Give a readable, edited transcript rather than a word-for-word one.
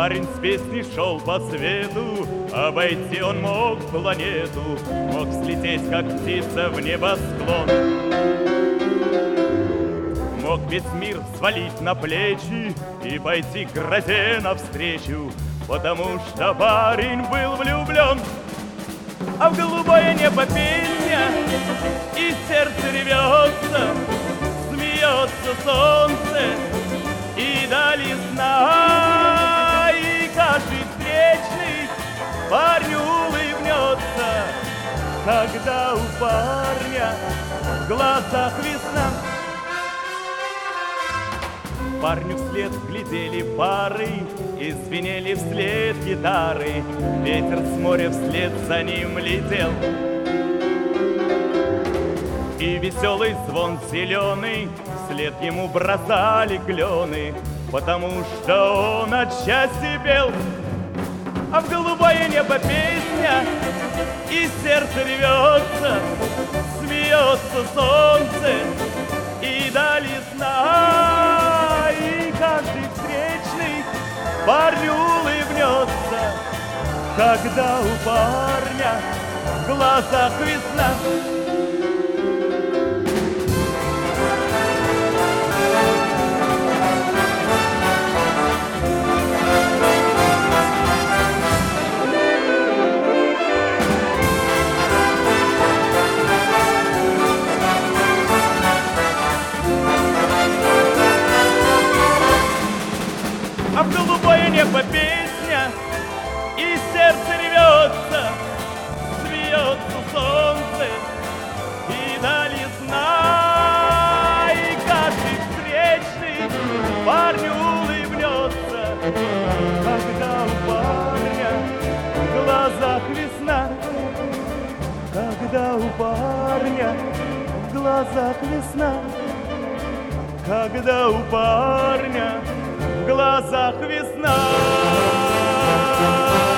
Парень с песней шел по свету, обойти он мог планету, мог слететь, как птица, в небосклон. Мог весь мир свалить на плечи и пойти к грозе навстречу, потому что парень был влюблен. А в голубое небо песня, и сердце рвется, смеется солнце, и даль ясна, и каждый встречный парню улыбнется, когда у парня в глазах весна. Парню вслед глядели пары и звенели вслед гитары. Ветер с моря вслед за ним летел. И веселый звон зеленый вслед ему бросали клены, потому что он от счастья пел. А в голубое небо песня, и сердце рвется, смеется солнце, и даль ясна, и каждый встречный парню улыбнется, когда у парня в глазах весна. А в голубое небо песня, и сердце рвется, смеется солнце, и даль ясна, и каждый встречный парню улыбнется, когда у парня в глазах весна, когда у парня в глазах весна, когда у парня в глазах весна.